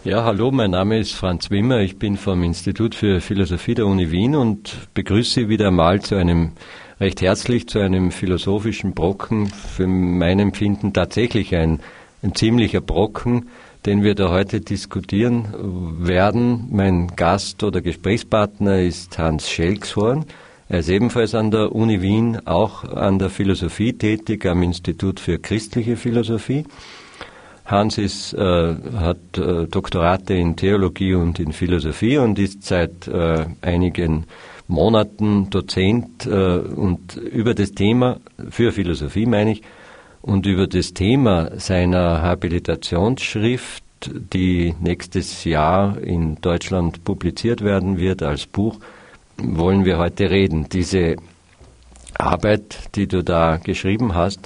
Ja, hallo, mein Name ist Franz Wimmer. Ich bin vom Institut für Philosophie der Uni Wien und begrüße Sie wieder mal recht herzlich zu einem philosophischen Brocken. Für mein Empfinden tatsächlich ein ziemlicher Brocken, den wir da heute diskutieren werden. Mein Gast oder Gesprächspartner ist Hans Schelkshorn. Er ist ebenfalls an der Uni Wien, auch an der Philosophie tätig, am Institut für christliche Philosophie. Hans hat Doktorate in Theologie und in Philosophie und ist seit einigen Monaten Dozent und über das Thema, für Philosophie meine ich, und über das Thema seiner Habilitationsschrift, die nächstes Jahr in Deutschland publiziert werden wird als Buch, wollen wir heute reden. Diese Arbeit, die du da geschrieben hast,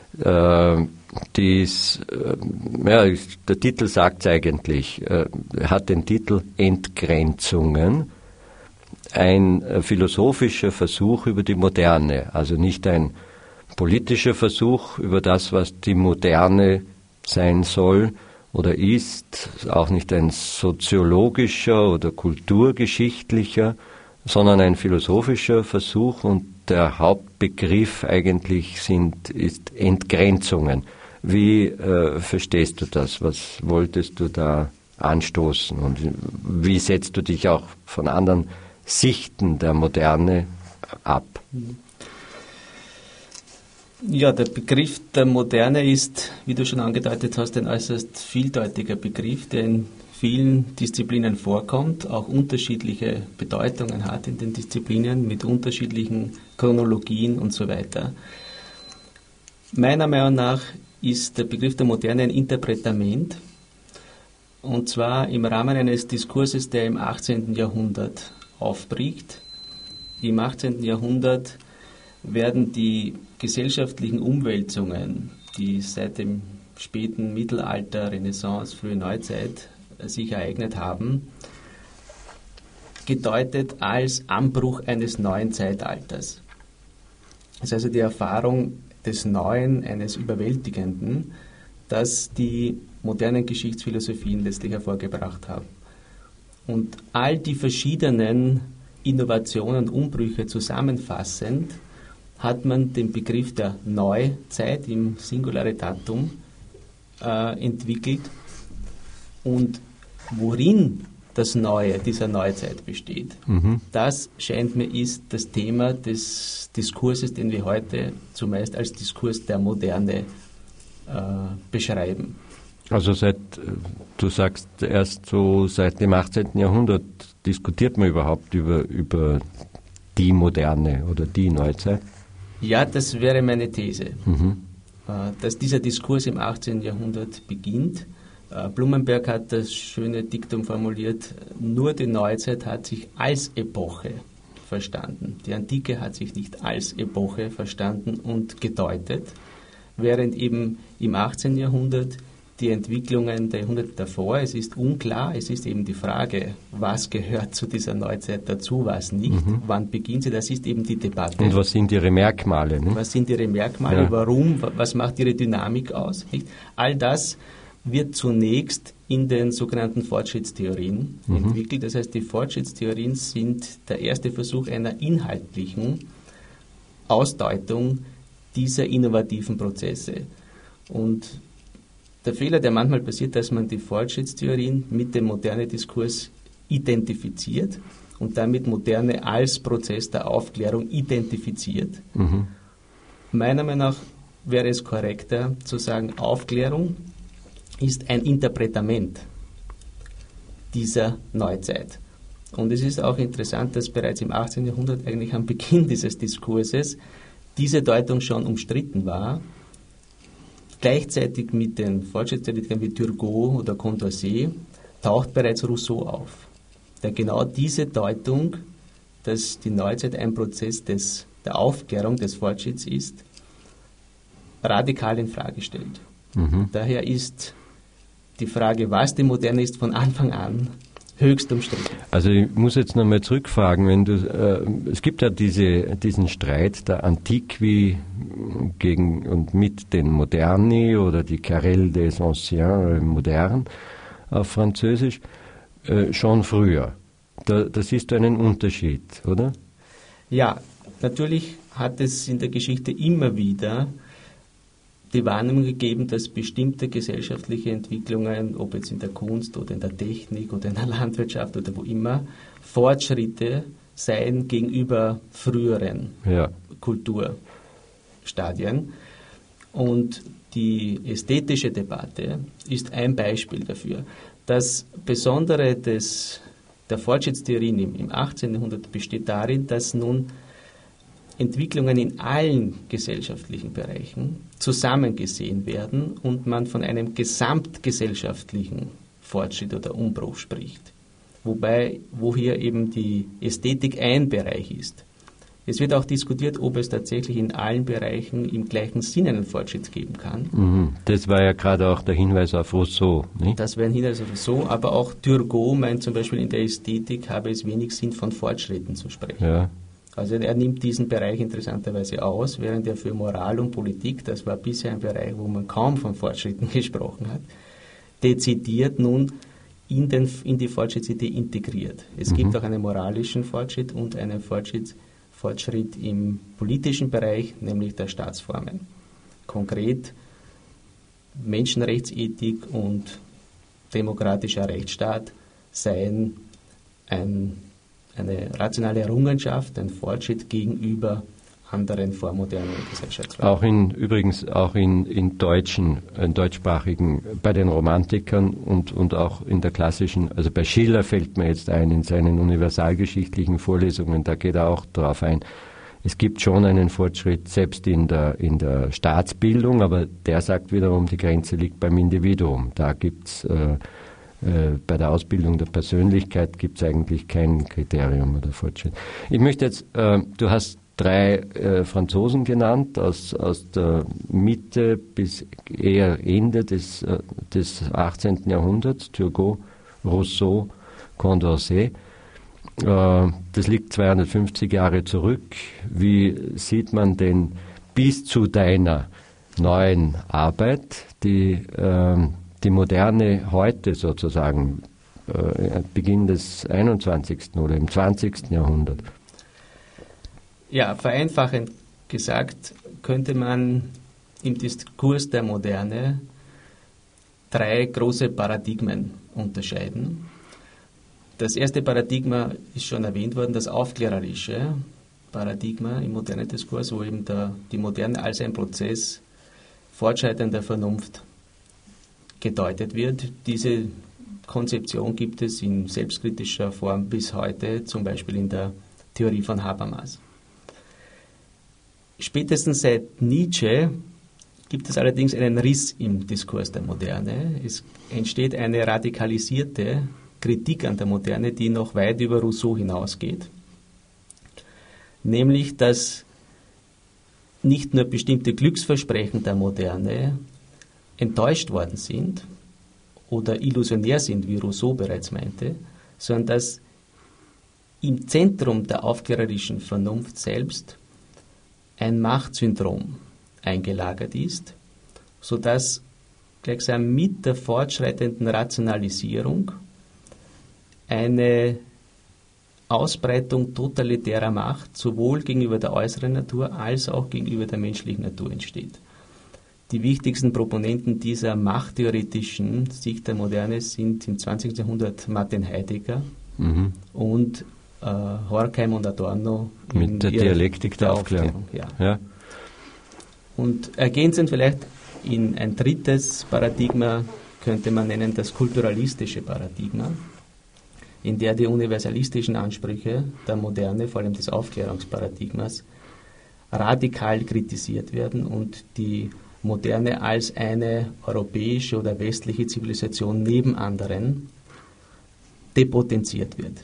der Titel sagt es eigentlich, hat den Titel Entgrenzungen, ein philosophischer Versuch über die Moderne, also nicht ein politischer Versuch über das, was die Moderne sein soll oder ist, auch nicht ein soziologischer oder kulturgeschichtlicher, sondern ein philosophischer Versuch, und der Hauptbegriff eigentlich ist Entgrenzungen. Wie verstehst du das? Was wolltest du da anstoßen? Und wie setzt du dich auch von anderen Sichten der Moderne ab? Ja, der Begriff der Moderne ist, wie du schon angedeutet hast, ein äußerst vieldeutiger Begriff, der in vielen Disziplinen vorkommt, auch unterschiedliche Bedeutungen hat in den Disziplinen mit unterschiedlichen Chronologien und so weiter. Meiner Meinung nach ist der Begriff der Moderne ein Interpretament, und zwar im Rahmen eines Diskurses, der im 18. Jahrhundert aufbricht. Im 18. Jahrhundert werden die gesellschaftlichen Umwälzungen, die seit dem späten Mittelalter, Renaissance, frühe Neuzeit sich ereignet haben, gedeutet als Anbruch eines neuen Zeitalters. Das ist also die Erfahrung des Neuen, eines Überwältigenden, das die modernen Geschichtsphilosophien letztlich hervorgebracht haben. Und all die verschiedenen Innovationen und Umbrüche zusammenfassend hat man den Begriff der Neuzeit im Singularitatum entwickelt. Und worin das Neue dieser Neuzeit besteht, das scheint mir ist das Thema des Diskurses, den wir heute zumeist als Diskurs der Moderne beschreiben. Also du sagst erst so seit dem 18. Jahrhundert diskutiert man überhaupt über die Moderne oder die Neuzeit? Ja, das wäre meine These, dass dieser Diskurs im 18. Jahrhundert beginnt. Blumenberg hat das schöne Diktum formuliert: Nur die Neuzeit hat sich als Epoche verstanden. Die Antike hat sich nicht als Epoche verstanden und gedeutet, während eben im 18. Jahrhundert die Entwicklungen der Jahrhunderte davor, es ist unklar, es ist eben die Frage, was gehört zu dieser Neuzeit dazu, was nicht, wann beginnt sie, das ist eben die Debatte. Und was sind ihre Merkmale? Ne? Was sind ihre Merkmale, ja. Warum, was macht ihre Dynamik aus? Nicht? All das wird zunächst in den sogenannten Fortschrittstheorien entwickelt. Das heißt, die Fortschrittstheorien sind der erste Versuch einer inhaltlichen Ausdeutung dieser innovativen Prozesse. Und der Fehler, der manchmal passiert, dass man die Fortschrittstheorien mit dem modernen Diskurs identifiziert und damit Moderne als Prozess der Aufklärung identifiziert. Meiner Meinung nach wäre es korrekter zu sagen, Aufklärung ist ein Interpretament dieser Neuzeit. Und es ist auch interessant, dass bereits im 18. Jahrhundert, eigentlich am Beginn dieses Diskurses, diese Deutung schon umstritten war. Gleichzeitig mit den Fortschrittstheoretikern wie Turgot oder Condorcet taucht bereits Rousseau auf, der genau diese Deutung, dass die Neuzeit ein Prozess der Aufklärung, des Fortschritts ist, radikal in Frage stellt. Daher ist die Frage, was die Moderne ist, von Anfang an höchst umstritten. Also ich muss jetzt nochmal zurückfragen, es gibt ja diesen Streit der Antiqui gegen und mit den Moderni oder die Querelle des Anciens modernes. auf Französisch, schon früher. Da siehst du einen Unterschied, oder? Ja, natürlich hat es in der Geschichte immer wieder die Wahrnehmung gegeben, dass bestimmte gesellschaftliche Entwicklungen, ob jetzt in der Kunst oder in der Technik oder in der Landwirtschaft oder wo immer, Fortschritte seien gegenüber früheren Kulturstadien. Und die ästhetische Debatte ist ein Beispiel dafür. Das Besondere der Fortschrittstheorien im 18. Jahrhundert besteht darin, dass nun Entwicklungen in allen gesellschaftlichen Bereichen zusammengesehen werden und man von einem gesamtgesellschaftlichen Fortschritt oder Umbruch spricht. Wo hier eben die Ästhetik ein Bereich ist. Es wird auch diskutiert, ob es tatsächlich in allen Bereichen im gleichen Sinn einen Fortschritt geben kann. Das war ja gerade auch der Hinweis auf Rousseau. Nicht? Das wäre ein Hinweis auf Rousseau, aber auch Turgot meint zum Beispiel, in der Ästhetik habe es wenig Sinn, von Fortschritten zu sprechen. Ja. Also er nimmt diesen Bereich interessanterweise aus, während er für Moral und Politik, das war bisher ein Bereich, wo man kaum von Fortschritten gesprochen hat, dezidiert nun in die Fortschrittsidee integriert. Es gibt auch einen moralischen Fortschritt und einen Fortschritt im politischen Bereich, nämlich der Staatsformen. Konkret Menschenrechtsethik und demokratischer Rechtsstaat seien eine rationale Errungenschaft, ein Fortschritt gegenüber anderen vormodernen Gesellschaftsformen. Übrigens auch in deutschsprachigen, bei den Romantikern und auch in der klassischen, also bei Schiller fällt mir jetzt ein, in seinen universalgeschichtlichen Vorlesungen, da geht er auch darauf ein. Es gibt schon einen Fortschritt selbst in der Staatsbildung, aber der sagt wiederum, die Grenze liegt beim Individuum. Da gibt's bei der Ausbildung der Persönlichkeit gibt es eigentlich kein Kriterium oder Fortschritt. Ich möchte jetzt, du hast 3 Franzosen genannt, aus der Mitte bis eher Ende des 18. Jahrhunderts, Turgot, Rousseau, Condorcet. Das liegt 250 Jahre zurück. Wie sieht man denn bis zu deiner neuen Arbeit die Moderne heute sozusagen, Beginn des 21. oder im 20. Jahrhundert? Ja, vereinfachend gesagt, könnte man im Diskurs der Moderne 3 große Paradigmen unterscheiden. Das erste Paradigma ist schon erwähnt worden, das aufklärerische Paradigma im modernen Diskurs, wo eben die Moderne als ein Prozess fortschreitender Vernunft gedeutet wird. Diese Konzeption gibt es in selbstkritischer Form bis heute, zum Beispiel in der Theorie von Habermas. Spätestens seit Nietzsche gibt es allerdings einen Riss im Diskurs der Moderne. Es entsteht eine radikalisierte Kritik an der Moderne, die noch weit über Rousseau hinausgeht. Nämlich, dass nicht nur bestimmte Glücksversprechen der Moderne enttäuscht worden sind oder illusionär sind, wie Rousseau bereits meinte, sondern dass im Zentrum der aufklärerischen Vernunft selbst ein Machtsyndrom eingelagert ist, sodass gleichsam mit der fortschreitenden Rationalisierung eine Ausbreitung totalitärer Macht sowohl gegenüber der äußeren Natur als auch gegenüber der menschlichen Natur entsteht. Die wichtigsten Proponenten dieser machttheoretischen Sicht der Moderne sind im 20. Jahrhundert Martin Heidegger und Horkheim und Adorno mit der Dialektik der Aufklärung. Ja. Und ergänzend vielleicht in ein drittes Paradigma könnte man nennen das kulturalistische Paradigma, in der die universalistischen Ansprüche der Moderne, vor allem des Aufklärungsparadigmas, radikal kritisiert werden und die Moderne als eine europäische oder westliche Zivilisation neben anderen depotenziert wird.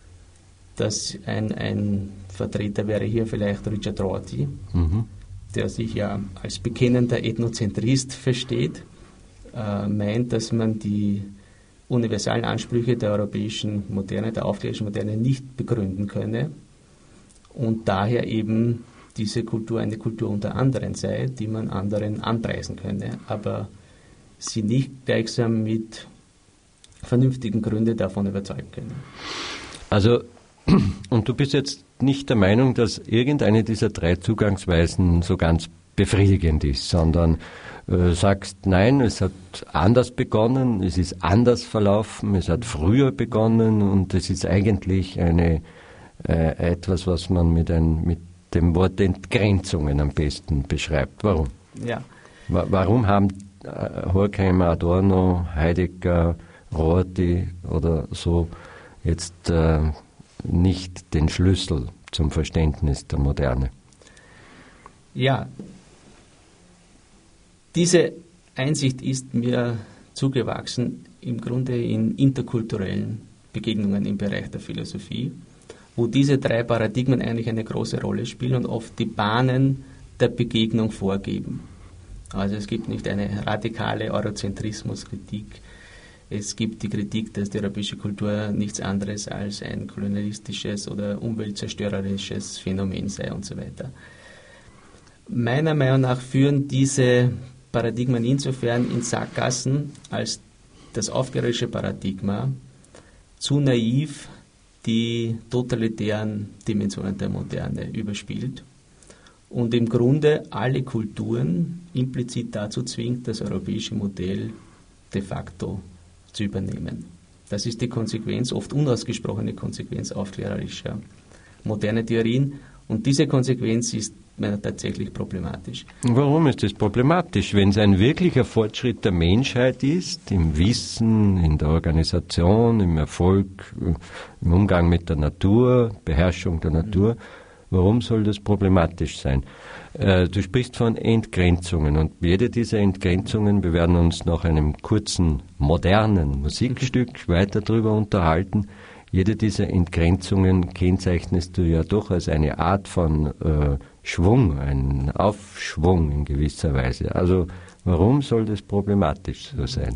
Ein Vertreter wäre hier vielleicht Richard Rorty, der sich ja als bekennender Ethnozentrist versteht, meint, dass man die universalen Ansprüche der europäischen Moderne, der aufklärischen Moderne nicht begründen könne und daher eben diese Kultur eine Kultur unter anderen sei, die man anderen anpreisen könne, aber sie nicht gleichsam mit vernünftigen Gründe davon überzeugen können. Also, und du bist jetzt nicht der Meinung, dass irgendeine dieser 3 Zugangsweisen so ganz befriedigend ist, sondern sagst, nein, es hat anders begonnen, es ist anders verlaufen, es hat früher begonnen und es ist eigentlich etwas, was man mit dem Wort Entgrenzungen am besten beschreibt. Warum? Ja. Warum haben Horkheimer, Adorno, Heidegger, Rorty oder so jetzt nicht den Schlüssel zum Verständnis der Moderne? Ja, diese Einsicht ist mir zugewachsen, im Grunde in interkulturellen Begegnungen im Bereich der Philosophie, wo diese 3 Paradigmen eigentlich eine große Rolle spielen und oft die Bahnen der Begegnung vorgeben. Also es gibt nicht eine radikale Eurozentrismuskritik, es gibt die Kritik, dass die europäische Kultur nichts anderes als ein kolonialistisches oder umweltzerstörerisches Phänomen sei und so weiter. Meiner Meinung nach führen diese Paradigmen insofern in Sackgassen, als das aufklärerische Paradigma zu naiv die totalitären Dimensionen der Moderne überspielt und im Grunde alle Kulturen implizit dazu zwingt, das europäische Modell de facto zu übernehmen. Das ist die Konsequenz, oft unausgesprochene Konsequenz aufklärerischer moderne Theorien, und diese Konsequenz ist meiner tatsächlich problematisch. Warum ist das problematisch? Wenn es ein wirklicher Fortschritt der Menschheit ist, im Wissen, in der Organisation, im Erfolg, im Umgang mit der Natur, Beherrschung der Natur, warum soll das problematisch sein? Du sprichst von Entgrenzungen und jede dieser Entgrenzungen, wir werden uns nach einem kurzen, modernen Musikstück weiter darüber unterhalten. Jede dieser Entgrenzungen kennzeichnest du ja doch als eine Art von Schwung, einen Aufschwung in gewisser Weise. Also warum soll das problematisch so sein?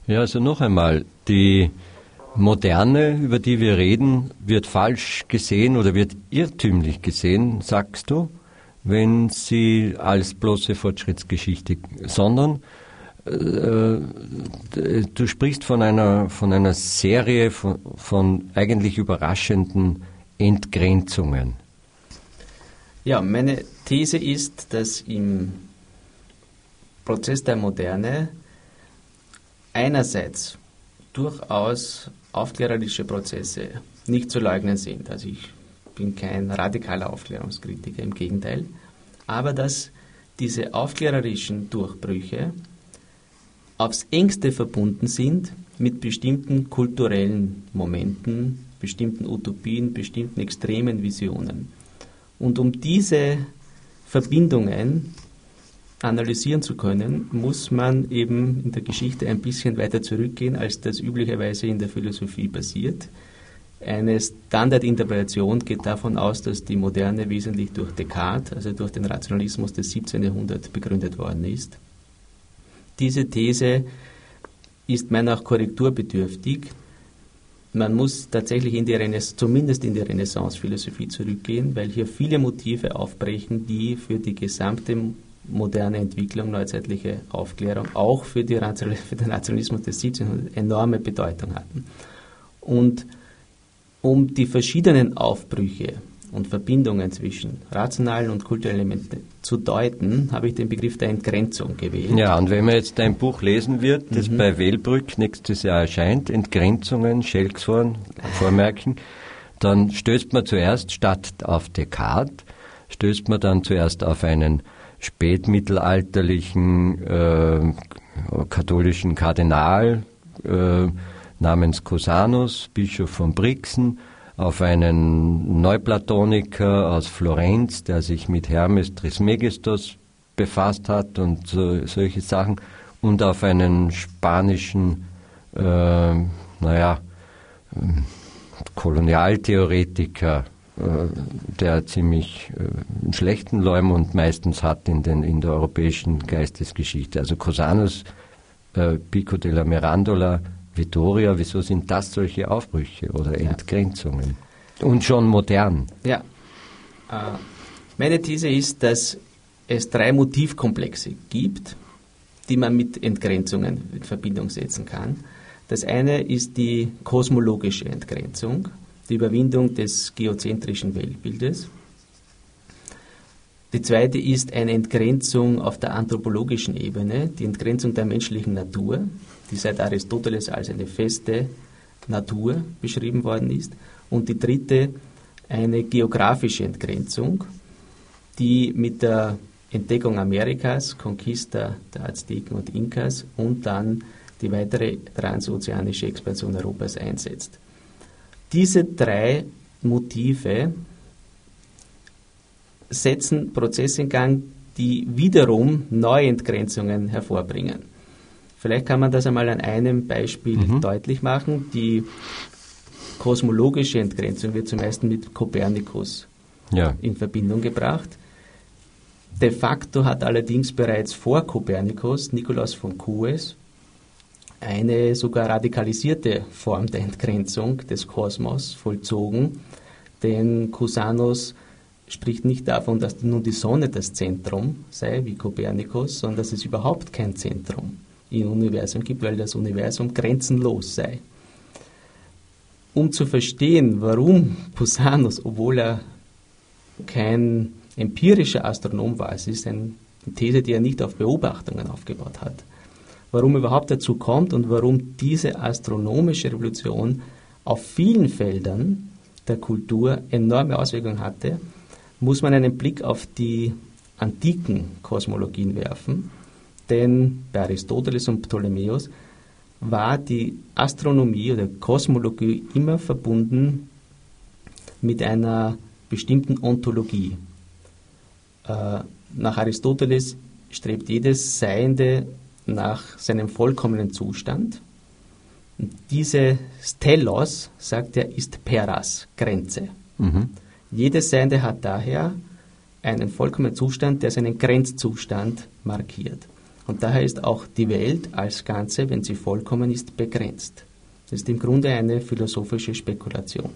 Ja, also noch einmal, die Moderne, über die wir reden, wird falsch gesehen oder wird irrtümlich gesehen, sagst du, wenn sie als bloße Fortschrittsgeschichte, sondern du sprichst von einer Serie von eigentlich überraschenden Entgrenzungen. Ja, meine These ist, dass im Prozess der Moderne einerseits durchaus aufklärerische Prozesse nicht zu leugnen sind. Also ich bin kein radikaler Aufklärungskritiker, im Gegenteil. Aber dass diese aufklärerischen Durchbrüche aufs engste verbunden sind mit bestimmten kulturellen Momenten, bestimmten Utopien, bestimmten extremen Visionen. Und um diese Verbindungen analysieren zu können, muss man eben in der Geschichte ein bisschen weiter zurückgehen, als das üblicherweise in der Philosophie passiert. Eine Standardinterpretation geht davon aus, dass die Moderne wesentlich durch Descartes, also durch den Rationalismus des 17. Jahrhunderts, begründet worden ist. Diese These ist meiner Meinung nach korrekturbedürftig. Man muss tatsächlich zumindest in die Renaissance-Philosophie zurückgehen, weil hier viele Motive aufbrechen, die für die gesamte moderne Entwicklung, neuzeitliche Aufklärung, auch für den Rationalismus des 17. Jahrhunderts enorme Bedeutung hatten. Und um die verschiedenen Aufbrüche und Verbindungen zwischen rationalen und kulturellen Elementen zu deuten, habe ich den Begriff der Entgrenzung gewählt. Ja, und wenn man jetzt dein Buch lesen wird, das bei Wellbrück nächstes Jahr erscheint, Entgrenzungen, Schelkshorn, Vormerken, dann stößt man zuerst, statt auf Descartes, stößt man dann zuerst auf einen spätmittelalterlichen katholischen Kardinal namens Cusanus, Bischof von Brixen, auf einen Neuplatoniker aus Florenz, der sich mit Hermes Trismegistos befasst hat und solche Sachen, und auf einen spanischen Kolonialtheoretiker, der ziemlich einen schlechten Leumund meistens hat in der europäischen Geistesgeschichte. Also Cusanus, Pico della Mirandola, Vittoria, wieso sind das solche Aufbrüche oder Entgrenzungen? Und schon modern. Ja. Meine These ist, dass es 3 Motivkomplexe gibt, die man mit Entgrenzungen in Verbindung setzen kann. Das eine ist die kosmologische Entgrenzung, die Überwindung des geozentrischen Weltbildes. Die zweite ist eine Entgrenzung auf der anthropologischen Ebene, die Entgrenzung der menschlichen Natur, die seit Aristoteles als eine feste Natur beschrieben worden ist. Und die dritte, eine geografische Entgrenzung, die mit der Entdeckung Amerikas, Conquista der Azteken und Inkas und dann die weitere transozeanische Expansion Europas einsetzt. Diese 3 Motive setzen Prozesse in Gang, die wiederum neue Entgrenzungen hervorbringen. Vielleicht kann man das einmal an einem Beispiel deutlich machen. Die kosmologische Entgrenzung wird zum ersten mit Kopernikus in Verbindung gebracht. De facto hat allerdings bereits vor Kopernikus Nikolaus von Cues eine sogar radikalisierte Form der Entgrenzung des Kosmos vollzogen, denn Cusanus spricht nicht davon, dass nun die Sonne das Zentrum sei, wie Kopernikus, sondern dass es überhaupt kein Zentrum im Universum gibt, weil das Universum grenzenlos sei. Um zu verstehen, warum Cusanus, obwohl er kein empirischer Astronom war, es ist eine These, die er nicht auf Beobachtungen aufgebaut hat, warum überhaupt dazu kommt und warum diese astronomische Revolution auf vielen Feldern der Kultur enorme Auswirkungen hatte, muss man einen Blick auf die antiken Kosmologien werfen, denn bei Aristoteles und Ptolemäus war die Astronomie oder Kosmologie immer verbunden mit einer bestimmten Ontologie. Nach Aristoteles strebt jedes Seiende nach seinem vollkommenen Zustand. Und diese Telos, sagt er, ist Peras, Grenze. Jedes Seiende hat daher einen vollkommenen Zustand, der seinen Grenzzustand markiert. Und daher ist auch die Welt als Ganze, wenn sie vollkommen ist, begrenzt. Das ist im Grunde eine philosophische Spekulation.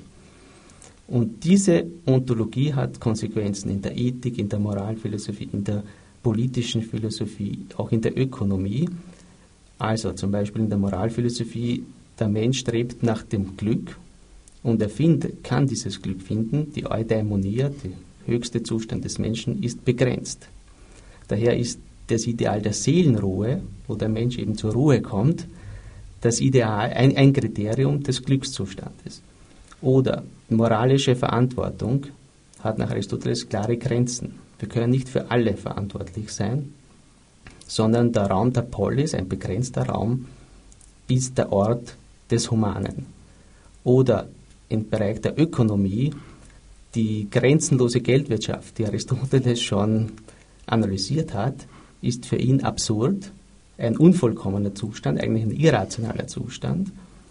Und diese Ontologie hat Konsequenzen in der Ethik, in der Moralphilosophie, in der politischen Philosophie, auch in der Ökonomie. Also zum Beispiel in der Moralphilosophie, der Mensch strebt nach dem Glück und er kann dieses Glück finden. Die Eudaimonia, der höchste Zustand des Menschen, ist begrenzt. Daher ist das Ideal der Seelenruhe, wo der Mensch eben zur Ruhe kommt, das Ideal, ein Kriterium des Glückszustandes. Oder moralische Verantwortung hat nach Aristoteles klare Grenzen. Wir können nicht für alle verantwortlich sein, sondern der Raum der Polis, ein begrenzter Raum, ist der Ort des Humanen. Oder im Bereich der Ökonomie die grenzenlose Geldwirtschaft, die Aristoteles schon analysiert hat, ist für ihn absurd, ein unvollkommener Zustand, eigentlich ein irrationaler Zustand,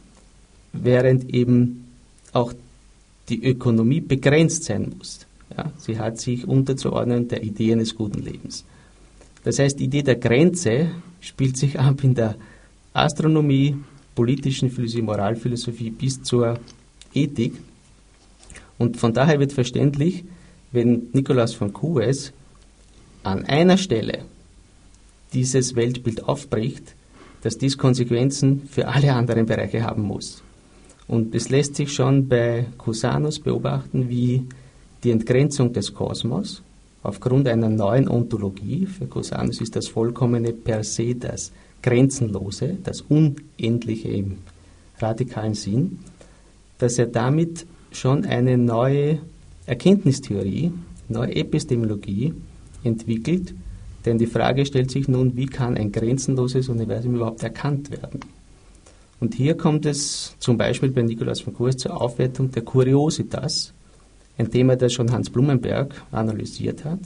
während eben auch die Ökonomie begrenzt sein muss. Ja, sie hat sich unterzuordnen der Idee eines guten Lebens. Das heißt, die Idee der Grenze spielt sich ab in der Astronomie, politischen Philosophie, Moralphilosophie bis zur Ethik. Und von daher wird verständlich, wenn Nikolaus von Kues an einer Stelle dieses Weltbild aufbricht, dass dies Konsequenzen für alle anderen Bereiche haben muss. Und es lässt sich schon bei Cusanus beobachten, wie die Entgrenzung des Kosmos aufgrund einer neuen Ontologie, für Cusanus ist das Vollkommene per se das Grenzenlose, das Unendliche im radikalen Sinn, dass er damit schon eine neue Erkenntnistheorie, neue Epistemologie entwickelt, denn die Frage stellt sich nun, wie kann ein grenzenloses Universum überhaupt erkannt werden? Und hier kommt es zum Beispiel bei Nikolaus von Kues zur Aufwertung der Kuriositas, ein Thema, das schon Hans Blumenberg analysiert hat.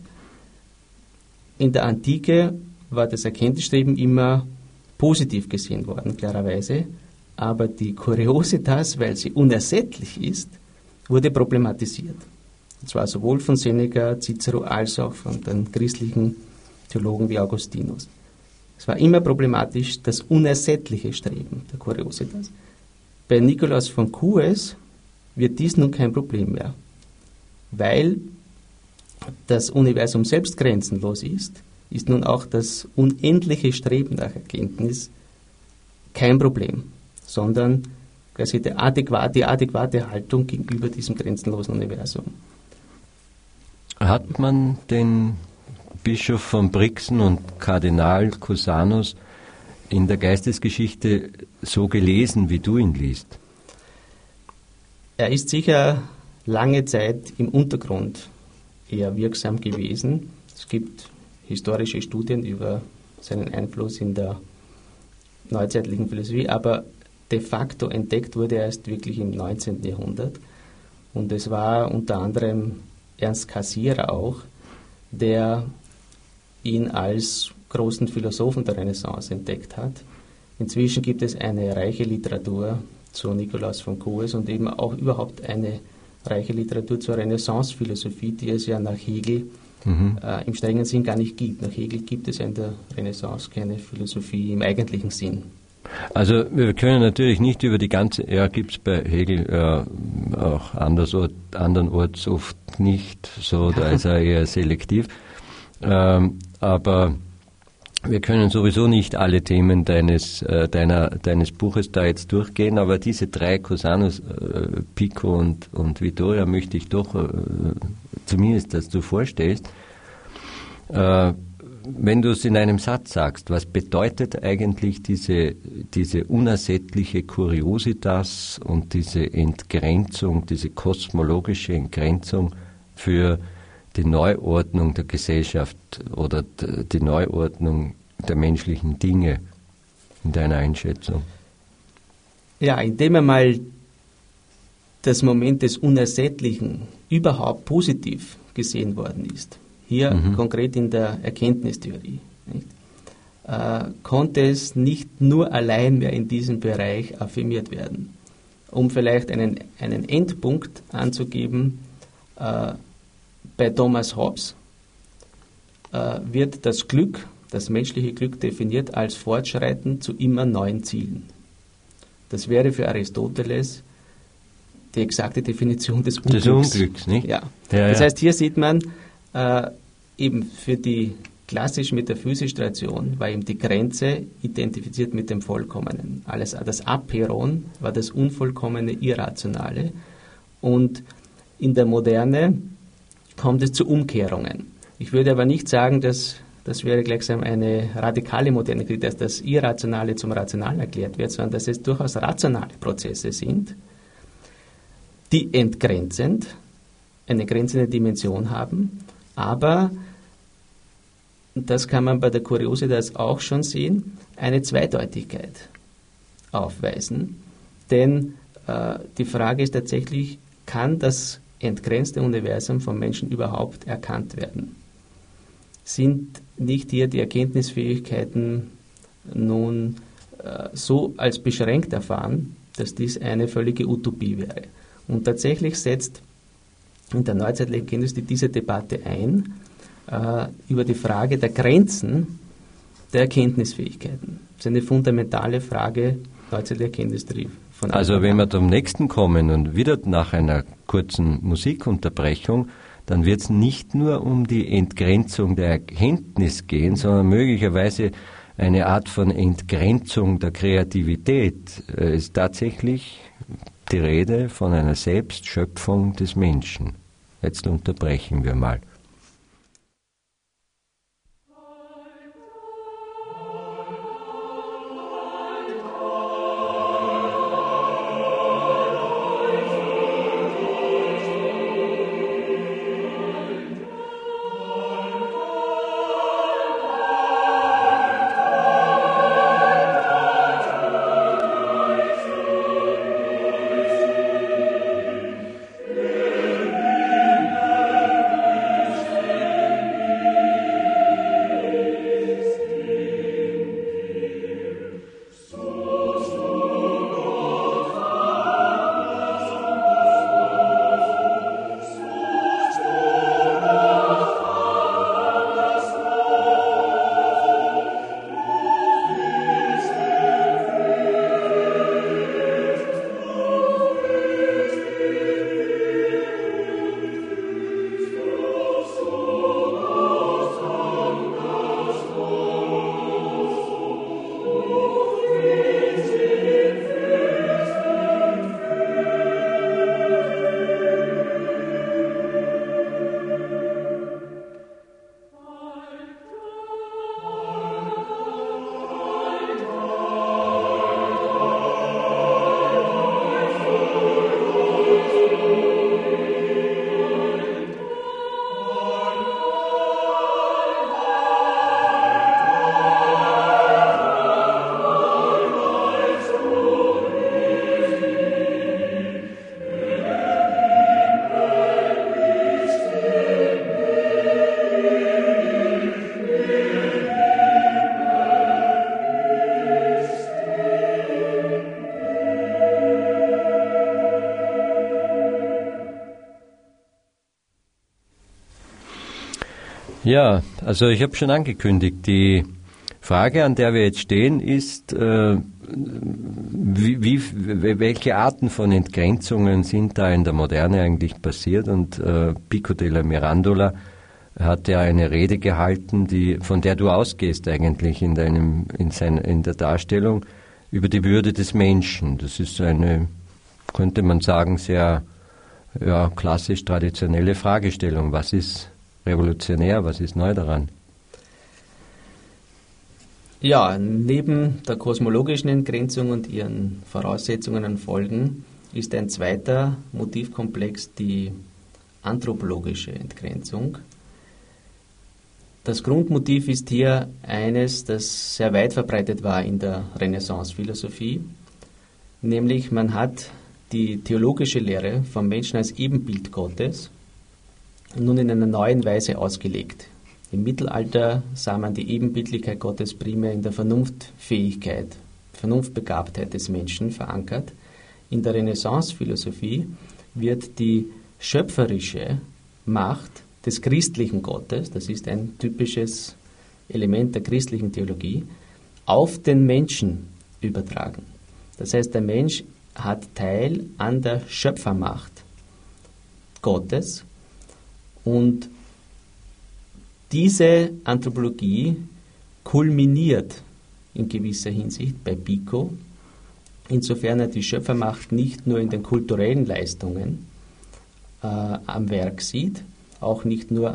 In der Antike war das Erkenntnisstreben immer positiv gesehen worden, klarerweise, aber die Kuriositas, weil sie unersättlich ist, wurde problematisiert. Und zwar sowohl von Seneca, Cicero als auch von den christlichen Theologen wie Augustinus. Es war immer problematisch, das unersättliche Streben der Kuriositas. Bei Nikolaus von Kues wird dies nun kein Problem mehr, weil das Universum selbst grenzenlos ist nun auch das unendliche Streben nach Erkenntnis kein Problem, sondern quasi die adäquate Haltung gegenüber diesem grenzenlosen Universum. Hat man den Bischof von Brixen und Kardinal Cusanus in der Geistesgeschichte so gelesen, wie du ihn liest? Er ist sicher lange Zeit im Untergrund eher wirksam gewesen. Es gibt historische Studien über seinen Einfluss in der neuzeitlichen Philosophie, aber de facto entdeckt wurde er erst wirklich im 19. Jahrhundert. Und es war unter anderem Ernst Cassirer auch, der ihn als großen Philosophen der Renaissance entdeckt hat. Inzwischen gibt es eine reiche Literatur zu Nikolaus von Kues und eben auch überhaupt eine reiche Literatur zur Renaissance-Philosophie, die es ja nach Hegel im strengen Sinn gar nicht gibt. Nach Hegel gibt es ja in der Renaissance keine Philosophie im eigentlichen Sinn. Also wir können natürlich nicht über die ganze, gibt es bei Hegel auch andernorts oft nicht, so da ist er eher selektiv. Aber wir können sowieso nicht alle Themen deines Buches da jetzt durchgehen, aber diese drei, Cusanus, Pico und Vittoria, möchte ich doch zumindest, dass du vorstellst. Wenn du es in einem Satz sagst, was bedeutet eigentlich diese unersättliche Kuriositas und diese Entgrenzung, diese kosmologische Entgrenzung für die Neuordnung der Gesellschaft oder die Neuordnung der menschlichen Dinge in deiner Einschätzung? Ja, indem einmal das Moment des Unersättlichen überhaupt positiv gesehen worden ist, hier konkret in der Erkenntnistheorie, nicht? Konnte es nicht nur allein mehr in diesem Bereich affirmiert werden. Um vielleicht einen Endpunkt anzugeben, bei Thomas Hobbes wird das Glück das menschliche Glück definiert als Fortschreiten zu immer neuen Zielen. Das wäre für Aristoteles die exakte Definition des Unglücks. Des Unglücks, nicht? Ja. Das heißt, hier sieht man, eben für die klassische metaphysische Tradition war eben die Grenze identifiziert mit dem Vollkommenen. Das Aperon war das Unvollkommene, Irrationale. Und in der Moderne kommt es zu Umkehrungen. Ich würde aber nicht sagen, dass das wäre gleichsam eine radikale Moderne, dass das Irrationale zum Rationalen erklärt wird, sondern dass es durchaus rationale Prozesse sind, die entgrenzend, eine grenzende Dimension haben, aber, das kann man bei der Kuriositas auch schon sehen, eine Zweideutigkeit aufweisen. Denn die Frage ist tatsächlich, kann das entgrenzte Universum vom Menschen überhaupt erkannt werden? Sind nicht hier die Erkenntnisfähigkeiten nun so als beschränkt erfahren, dass dies eine völlige Utopie wäre? Und tatsächlich setzt in der neuzeitlichen Erkenntnis diese Debatte ein über die Frage der Grenzen der Erkenntnisfähigkeiten. Das ist eine fundamentale Frage neuzeitlicher Erkenntnis. Also wenn wir zum nächsten kommen und wieder nach einer kurzen Musikunterbrechung, dann wird es nicht nur um die Entgrenzung der Erkenntnis gehen, sondern möglicherweise eine Art von Entgrenzung der Kreativität. Ist tatsächlich die Rede von einer Selbstschöpfung des Menschen. Jetzt unterbrechen wir mal. Ja, also ich habe schon angekündigt, die Frage, an der wir jetzt stehen, ist, welche Arten von Entgrenzungen sind da in der Moderne eigentlich passiert? Und Pico della Mirandola hat ja eine Rede gehalten, von der du ausgehst eigentlich in der Darstellung über die Würde des Menschen. Das ist eine, könnte man sagen, sehr klassisch traditionelle Fragestellung. Was ist revolutionär, was ist neu daran? Ja, neben der kosmologischen Entgrenzung und ihren Voraussetzungen und Folgen ist ein zweiter Motivkomplex die anthropologische Entgrenzung. Das Grundmotiv ist hier eines, das sehr weit verbreitet war in der Renaissance-Philosophie, nämlich man hat die theologische Lehre vom Menschen als Ebenbild Gottes nun in einer neuen Weise ausgelegt. Im Mittelalter sah man die Ebenbildlichkeit Gottes primär in der Vernunftfähigkeit, Vernunftbegabtheit des Menschen verankert. In der Renaissance-Philosophie wird die schöpferische Macht des christlichen Gottes, das ist ein typisches Element der christlichen Theologie, auf den Menschen übertragen. Das heißt, der Mensch hat Teil an der Schöpfermacht Gottes und diese Anthropologie kulminiert in gewisser Hinsicht bei Pico, insofern er die Schöpfermacht nicht nur in den kulturellen Leistungen am Werk sieht, auch nicht nur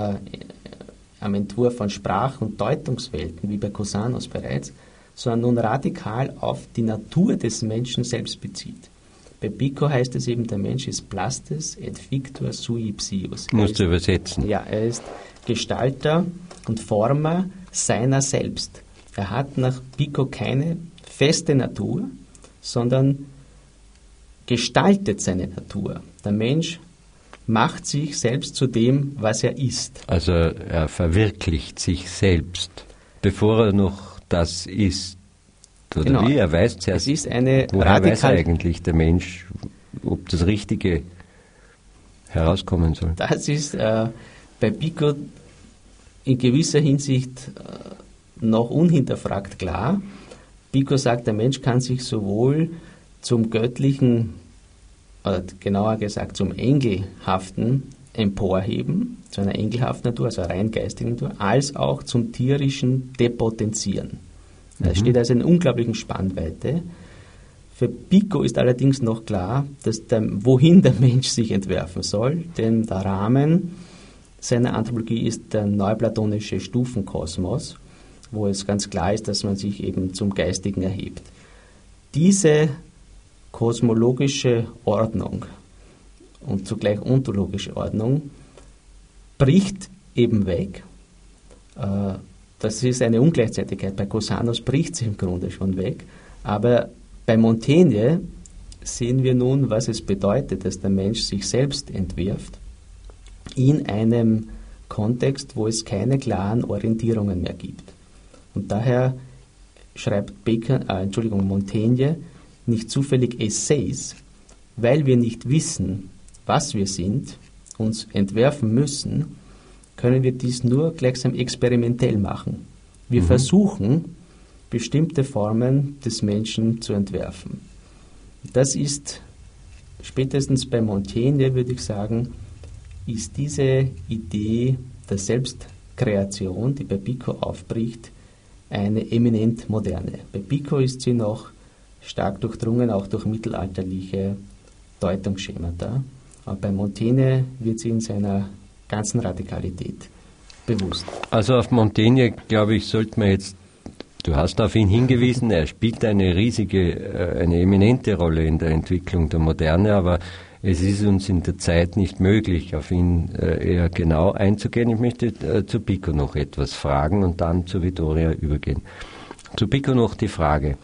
am Entwurf von Sprach- und Deutungswelten, wie bei Cusanos bereits, sondern nun radikal auf die Natur des Menschen selbst bezieht. Bei Pico heißt es eben, der Mensch ist plastes et fictor sui psius. Musst du übersetzen. Ja, er ist Gestalter und Former seiner selbst. Er hat nach Pico keine feste Natur, sondern gestaltet seine Natur. Der Mensch macht sich selbst zu dem, was er ist. Also er verwirklicht sich selbst, bevor er noch das ist. Oder genau. Wie? Er weiß zuerst, es ist eine woher weiß eigentlich der Mensch, ob das Richtige herauskommen soll? Das ist bei Pico in gewisser Hinsicht noch unhinterfragt klar. Pico sagt, der Mensch kann sich sowohl zum Göttlichen, oder genauer gesagt zum Engelhaften emporheben, zu einer engelhaften Natur, also einer rein geistigen Natur, als auch zum Tierischen depotenzieren. Es steht also in unglaublichen Spannweite. Für Pico ist allerdings noch klar, dass wohin der Mensch sich entwerfen soll, denn der Rahmen seiner Anthropologie ist der neuplatonische Stufenkosmos, wo es ganz klar ist, dass man sich eben zum Geistigen erhebt. Diese kosmologische Ordnung und zugleich ontologische Ordnung bricht eben weg. Das ist eine Ungleichzeitigkeit. Bei Cusanos bricht sie im Grunde schon weg. Aber bei Montaigne sehen wir nun, was es bedeutet, dass der Mensch sich selbst entwirft in einem Kontext, wo es keine klaren Orientierungen mehr gibt. Und daher schreibt Montaigne nicht zufällig Essays, weil wir nicht wissen, was wir sind, uns entwerfen müssen, können wir dies nur gleichsam experimentell machen. Wir versuchen, bestimmte Formen des Menschen zu entwerfen. Das ist spätestens bei Montaigne, würde ich sagen, ist diese Idee der Selbstkreation, die bei Pico aufbricht, eine eminent moderne. Bei Pico ist sie noch stark durchdrungen, auch durch mittelalterliche Deutungsschemata. Aber bei Montaigne wird sie in seiner ganzen Radikalität bewusst. Also auf Montaigne, glaube ich, sollte man jetzt, du hast auf ihn hingewiesen, er spielt eine eminente Rolle in der Entwicklung der Moderne, aber es ist uns in der Zeit nicht möglich, auf ihn eher genau einzugehen. Ich möchte zu Pico noch etwas fragen und dann zu Vittoria übergehen. Zu Pico noch die Frage.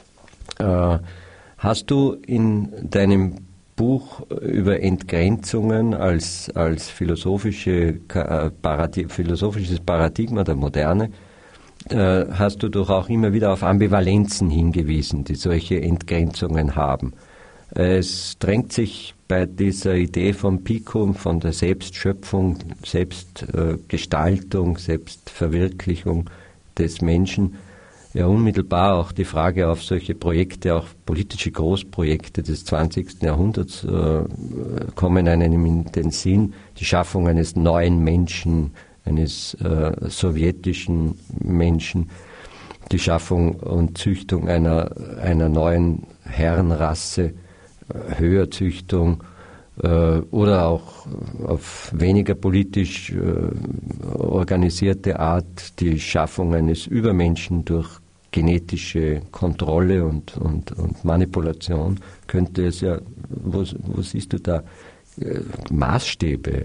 Hast du in deinem Buch über Entgrenzungen als philosophisches Paradigma der Moderne, hast du doch auch immer wieder auf Ambivalenzen hingewiesen, die solche Entgrenzungen haben. Es drängt sich bei dieser Idee von Pico, von der Selbstschöpfung, Selbstgestaltung, Selbstverwirklichung des Menschen, ja unmittelbar auch die Frage auf solche Projekte, auch politische Großprojekte des 20. Jahrhunderts kommen einem in den Sinn, die Schaffung eines neuen Menschen, eines sowjetischen Menschen, die Schaffung und Züchtung einer neuen Herrenrasse, Höherzüchtung oder auch auf weniger politisch organisierte Art die Schaffung eines Übermenschen durch genetische Kontrolle und Manipulation, könnte es ja, wo siehst du da Maßstäbe?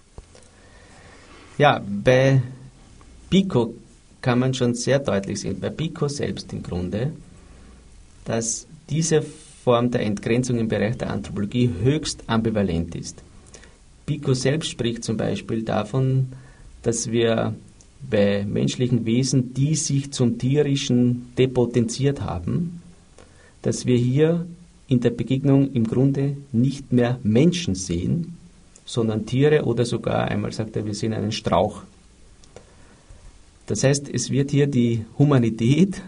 Ja, bei Pico kann man schon sehr deutlich sehen, bei Pico selbst im Grunde, dass diese Form der Entgrenzung im Bereich der Anthropologie höchst ambivalent ist. Pico selbst spricht zum Beispiel davon, dass wir bei menschlichen Wesen, die sich zum Tierischen depotenziert haben, dass wir hier in der Begegnung im Grunde nicht mehr Menschen sehen, sondern Tiere oder sogar, einmal sagt er, wir sehen einen Strauch. Das heißt, es wird hier die Humanität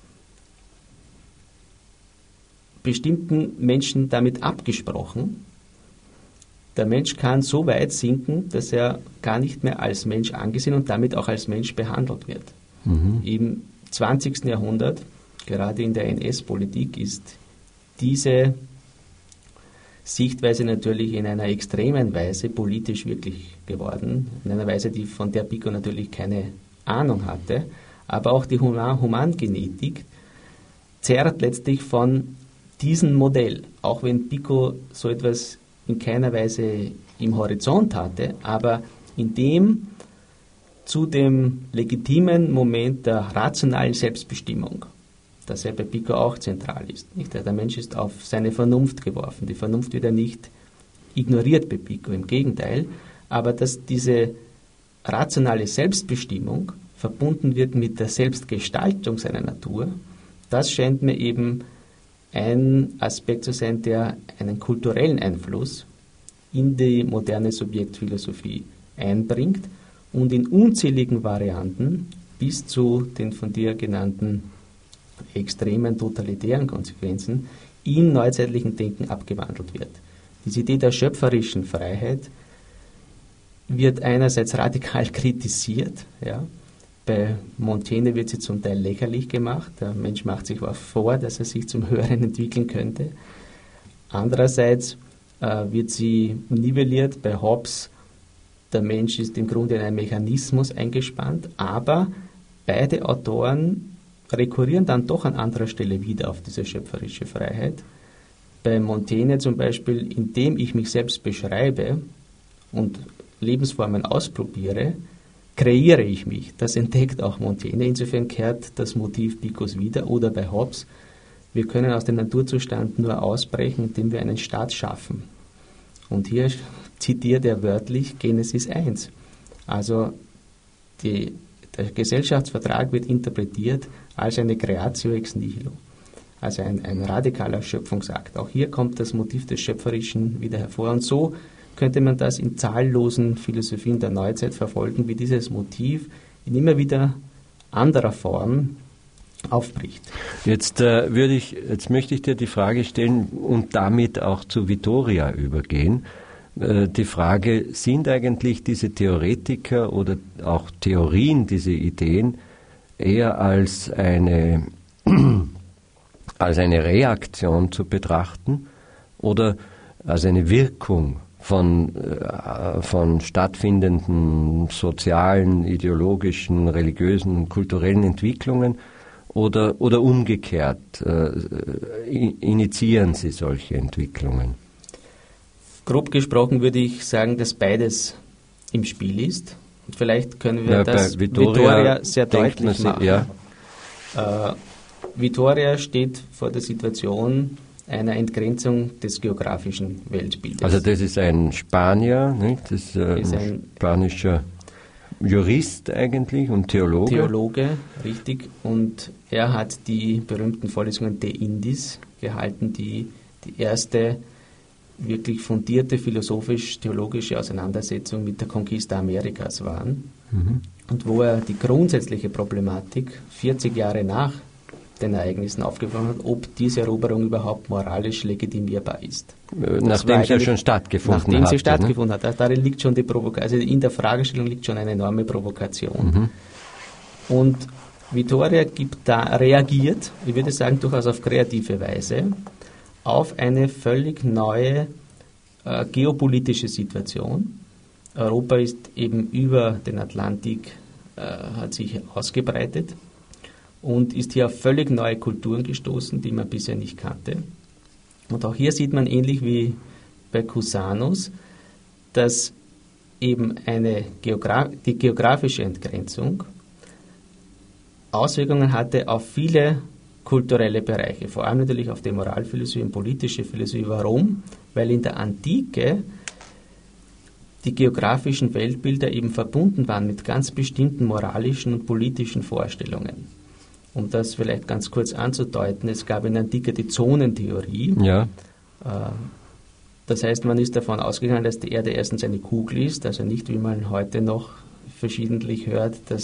bestimmten Menschen damit abgesprochen. Der Mensch kann so weit sinken, dass er gar nicht mehr als Mensch angesehen und damit auch als Mensch behandelt wird. Im 20. Jahrhundert, gerade in der NS-Politik, ist diese Sichtweise natürlich in einer extremen Weise politisch wirklich geworden. In einer Weise, von der Pico natürlich keine Ahnung hatte. Aber auch die Humangenetik zerrt letztlich von diesem Modell. Auch wenn Pico so etwas in keiner Weise im Horizont hatte, aber in dem zu dem legitimen Moment der rationalen Selbstbestimmung, das ja bei Pico auch zentral ist. Nicht? Der Mensch ist auf seine Vernunft geworfen. Die Vernunft wird ja nicht ignoriert bei Pico, im Gegenteil. Aber dass diese rationale Selbstbestimmung verbunden wird mit der Selbstgestaltung seiner Natur, das scheint mir eben ein Aspekt zu sein, der einen kulturellen Einfluss in die moderne Subjektphilosophie einbringt und in unzähligen Varianten bis zu den von dir genannten extremen totalitären Konsequenzen im neuzeitlichen Denken abgewandelt wird. Diese Idee der schöpferischen Freiheit wird einerseits radikal kritisiert, ja. Bei Montaigne wird sie zum Teil lächerlich gemacht. Der Mensch macht sich auch vor, dass er sich zum Höheren entwickeln könnte. Andererseits wird sie nivelliert. Bei Hobbes, der Mensch ist im Grunde in einen Mechanismus eingespannt, aber beide Autoren rekurrieren dann doch an anderer Stelle wieder auf diese schöpferische Freiheit. Bei Montaigne zum Beispiel, indem ich mich selbst beschreibe und Lebensformen ausprobiere, kreiere ich mich. Das entdeckt auch Montaigne. Insofern kehrt das Motiv Picos wieder. Oder bei Hobbes, wir können aus dem Naturzustand nur ausbrechen, indem wir einen Staat schaffen. Und hier zitiert er wörtlich Genesis 1. Also der Gesellschaftsvertrag wird interpretiert als eine Creatio ex nihilo, also ein radikaler Schöpfungsakt. Auch hier kommt das Motiv des Schöpferischen wieder hervor. Und so könnte man das in zahllosen Philosophien der Neuzeit verfolgen, wie dieses Motiv in immer wieder anderer Form aufbricht. Jetzt möchte ich dir die Frage stellen und damit auch zu Vittoria übergehen. Die Frage, sind eigentlich diese Theoretiker oder auch Theorien, diese Ideen eher als eine Reaktion zu betrachten oder als eine Wirkung von stattfindenden sozialen, ideologischen, religiösen, kulturellen Entwicklungen oder umgekehrt initiieren sie solche Entwicklungen? Grob gesprochen würde ich sagen, dass beides im Spiel ist. Und vielleicht können wir das Vittoria sehr deutlich machen. Ja. Vittoria steht vor der Situation einer Entgrenzung des geografischen Weltbildes. Also das ist ein Spanier, nicht? Das ist ein spanischer Jurist eigentlich und Theologe. Theologe, richtig. Und er hat die berühmten Vorlesungen De Indis gehalten, die erste wirklich fundierte philosophisch-theologische Auseinandersetzung mit der Conquista Amerikas waren. Und wo er die grundsätzliche Problematik 40 Jahre nach den Ereignissen aufgeworfen hat, ob diese Eroberung überhaupt moralisch legitimierbar ist. Nachdem sie ja schon stattgefunden hat. Nachdem sie stattgefunden hat. Darin liegt schon die Provokation, also in der Fragestellung liegt schon eine enorme Provokation. Und Vittoria reagiert, ich würde sagen, durchaus auf kreative Weise, auf eine völlig neue geopolitische Situation. Europa ist eben über den Atlantik, hat sich ausgebreitet und ist hier auf völlig neue Kulturen gestoßen, die man bisher nicht kannte. Und auch hier sieht man ähnlich wie bei Cusanus, dass eben die geografische Entgrenzung Auswirkungen hatte auf viele kulturelle Bereiche, vor allem natürlich auf die Moralphilosophie und politische Philosophie. Warum? Weil in der Antike die geografischen Weltbilder eben verbunden waren mit ganz bestimmten moralischen und politischen Vorstellungen. Um das vielleicht ganz kurz anzudeuten, es gab in der Antike die Zonentheorie. Ja. Das heißt, man ist davon ausgegangen, dass die Erde erstens eine Kugel ist, also nicht, wie man heute noch verschiedentlich hört, dass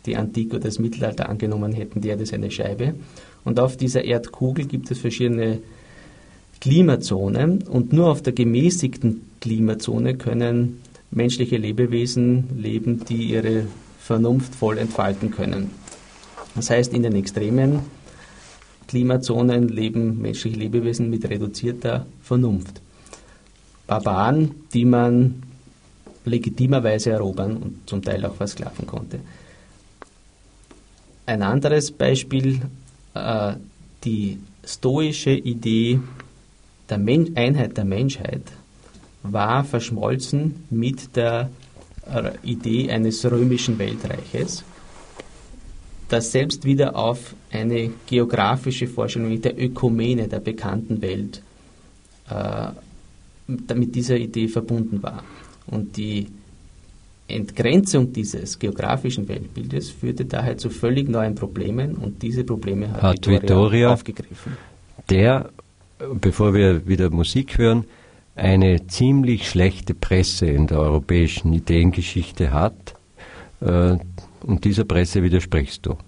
die Antike oder das Mittelalter angenommen hätten, die Erde ist eine Scheibe. Und auf dieser Erdkugel gibt es verschiedene Klimazonen und nur auf der gemäßigten Klimazone können menschliche Lebewesen leben, die ihre Vernunft voll entfalten können. Das heißt, in den extremen Klimazonen leben menschliche Lebewesen mit reduzierter Vernunft. Barbaren, die man legitimerweise erobern und zum Teil auch versklaven konnte. Ein anderes Beispiel, die stoische Idee der Einheit der Menschheit war verschmolzen mit der Idee eines römischen Weltreiches, das selbst wieder auf eine geografische Vorstellung der Ökumene, der bekannten Welt, mit dieser Idee verbunden war. Und die Entgrenzung dieses geografischen Weltbildes führte daher zu völlig neuen Problemen und diese Probleme hat Vittoria aufgegriffen. Der, bevor wir wieder Musik hören, eine ziemlich schlechte Presse in der europäischen Ideengeschichte hat, und dieser Presse widersprichst du.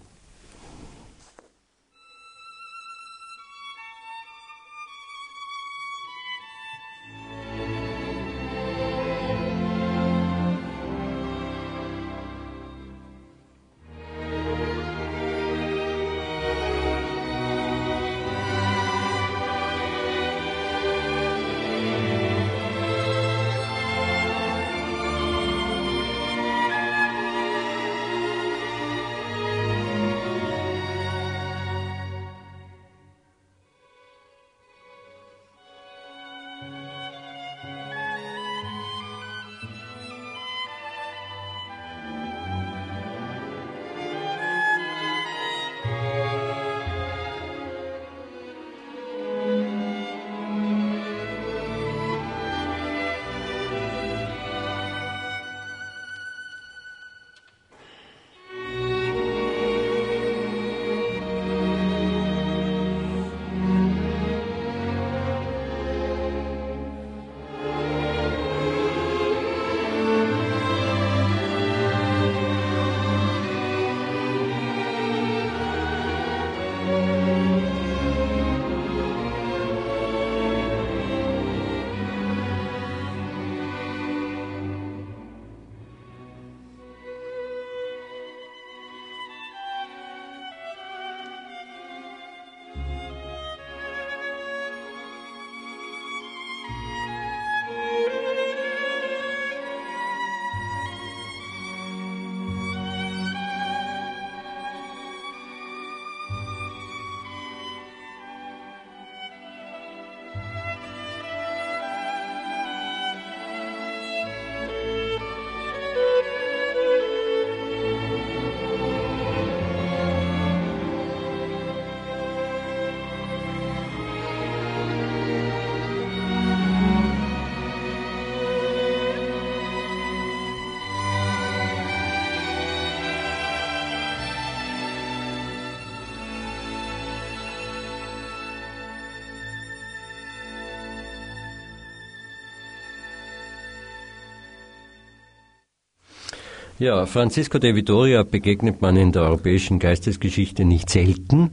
Ja, Francisco de Vitoria begegnet man in der europäischen Geistesgeschichte nicht selten,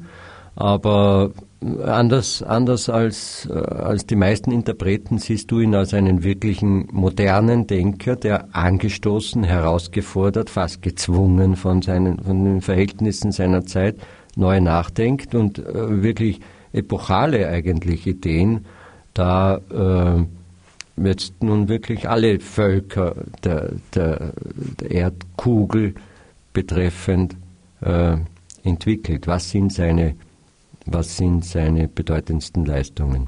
aber anders als die meisten Interpreten siehst du ihn als einen wirklichen modernen Denker, der angestoßen, herausgefordert, fast gezwungen von den Verhältnissen seiner Zeit neu nachdenkt und wirklich epochale eigentlich Ideen da jetzt nun wirklich alle Völker der Erdkugel betreffend entwickelt. Was sind seine bedeutendsten Leistungen?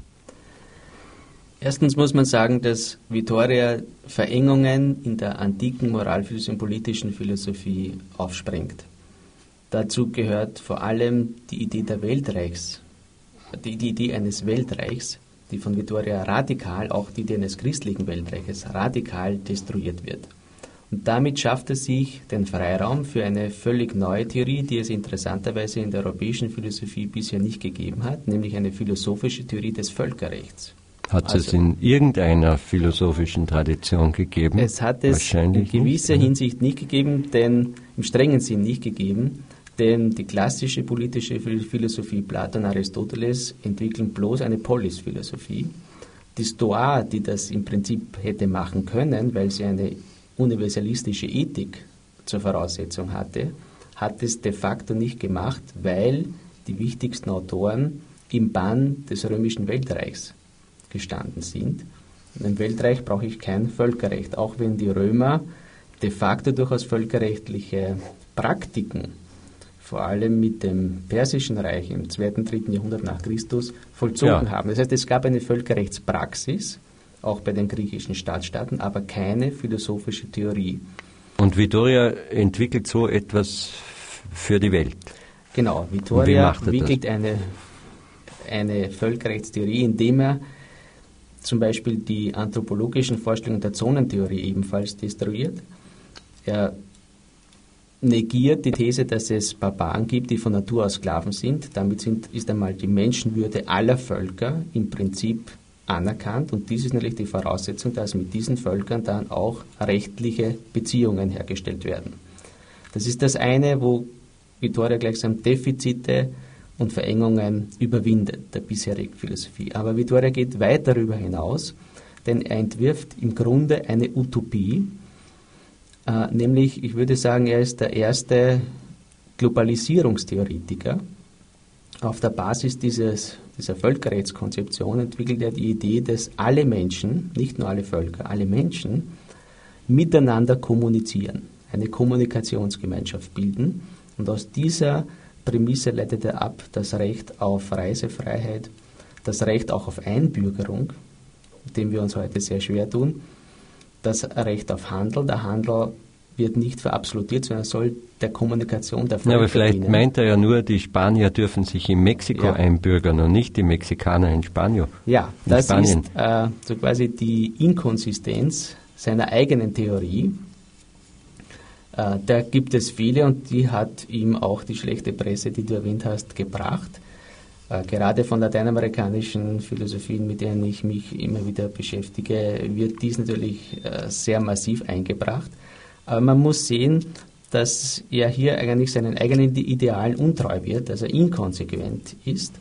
Erstens muss man sagen, dass Vitoria Verengungen in der antiken moralphilosophischen und politischen Philosophie aufsprengt. Dazu gehört vor allem die Idee der Weltreichs, die Idee eines Weltreichs, die von Vitoria radikal, auch die Idee eines christlichen Weltreiches, radikal destruiert wird. Und damit schafft er sich den Freiraum für eine völlig neue Theorie, die es interessanterweise in der europäischen Philosophie bisher nicht gegeben hat, nämlich eine philosophische Theorie des Völkerrechts. Also, es in irgendeiner philosophischen Tradition gegeben? Es hat es in gewisser Hinsicht nicht gegeben, denn im strengen Sinn nicht gegeben, denn die klassische politische Philosophie Platon, Aristoteles entwickeln bloß eine Polisphilosophie. Die Stoa, die das im Prinzip hätte machen können, weil sie eine universalistische Ethik zur Voraussetzung hatte, hat es de facto nicht gemacht, weil die wichtigsten Autoren im Bann des römischen Weltreichs gestanden sind. Und im Weltreich brauche ich kein Völkerrecht, auch wenn die Römer de facto durchaus völkerrechtliche Praktiken, vor allem mit dem Persischen Reich im 2. und 3. Jahrhundert nach Christus, vollzogen haben. Das heißt, es gab eine Völkerrechtspraxis, auch bei den griechischen Stadtstaaten, aber keine philosophische Theorie. Und Vittoria entwickelt so etwas für die Welt. Genau, Vittoria entwickelt eine Völkerrechtstheorie, indem er zum Beispiel die anthropologischen Vorstellungen der Zonentheorie ebenfalls destruiert. Er negiert die These, dass es Barbaren gibt, die von Natur aus Sklaven sind. Damit ist einmal die Menschenwürde aller Völker im Prinzip anerkannt. Und dies ist natürlich die Voraussetzung, dass mit diesen Völkern dann auch rechtliche Beziehungen hergestellt werden. Das ist das eine, wo Vittoria gleichsam Defizite und Verengungen überwindet, der bisherigen Philosophie. Aber Vittoria geht weit darüber hinaus, denn er entwirft im Grunde eine Utopie, nämlich, ich würde sagen, er ist der erste Globalisierungstheoretiker. Auf der Basis dieser Völkerrechtskonzeption entwickelt er die Idee, dass alle Menschen, nicht nur alle Völker, alle Menschen miteinander kommunizieren, eine Kommunikationsgemeinschaft bilden. Und aus dieser Prämisse leitet er ab das Recht auf Reisefreiheit, das Recht auch auf Einbürgerung, mit dem wir uns heute sehr schwer tun, das Recht auf Handel. Der Handel wird nicht verabsolutiert, sondern soll der Kommunikation der Völker ja, aber vielleicht dienen. meint er ja nur, die Spanier dürfen sich in Mexiko einbürgern und nicht die Mexikaner in Spanien. Ja, das ist so quasi die Inkonsistenz seiner eigenen Theorie. Da gibt es viele und die hat ihm auch die schlechte Presse, die du erwähnt hast, gebracht. Gerade von lateinamerikanischen Philosophien, mit denen ich mich immer wieder beschäftige, wird dies natürlich sehr massiv eingebracht. Aber man muss sehen, dass er hier eigentlich seinen eigenen Idealen untreu wird, also inkonsequent ist.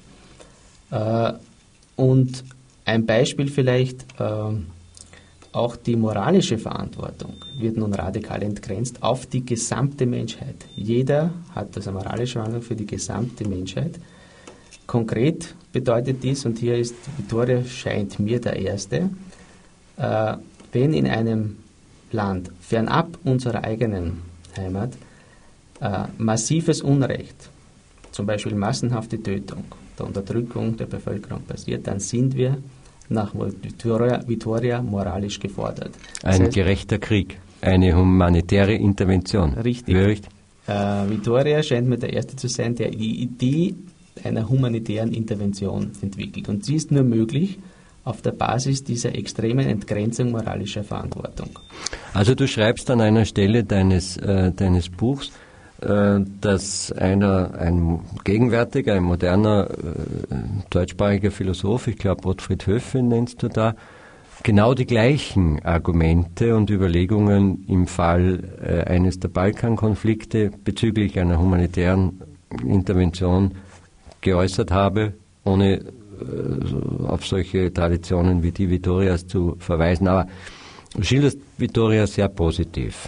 Und ein Beispiel vielleicht, auch die moralische Verantwortung wird nun radikal entgrenzt auf die gesamte Menschheit. Jeder hat also moralische Verantwortung für die gesamte Menschheit. Konkret bedeutet dies, und hier ist Vittoria, scheint mir der Erste, wenn in einem Land fernab unserer eigenen Heimat massives Unrecht, zum Beispiel massenhafte Tötung, der Unterdrückung der Bevölkerung passiert, dann sind wir nach Vittoria moralisch gefordert. Ein gerechter Krieg, eine humanitäre Intervention. Richtig. Vittoria scheint mir der Erste zu sein, der die Idee einer humanitären Intervention entwickelt. Und sie ist nur möglich auf der Basis dieser extremen Entgrenzung moralischer Verantwortung. Also du schreibst an einer Stelle deines Buchs, dass ein gegenwärtiger, ein moderner deutschsprachiger Philosoph, ich glaube Gottfried Höfe nennst du da, genau die gleichen Argumente und Überlegungen im Fall eines der Balkankonflikte bezüglich einer humanitären Intervention geäußert habe, ohne auf solche Traditionen wie die Vittorias zu verweisen. Aber du schilderst Vittoria sehr positiv.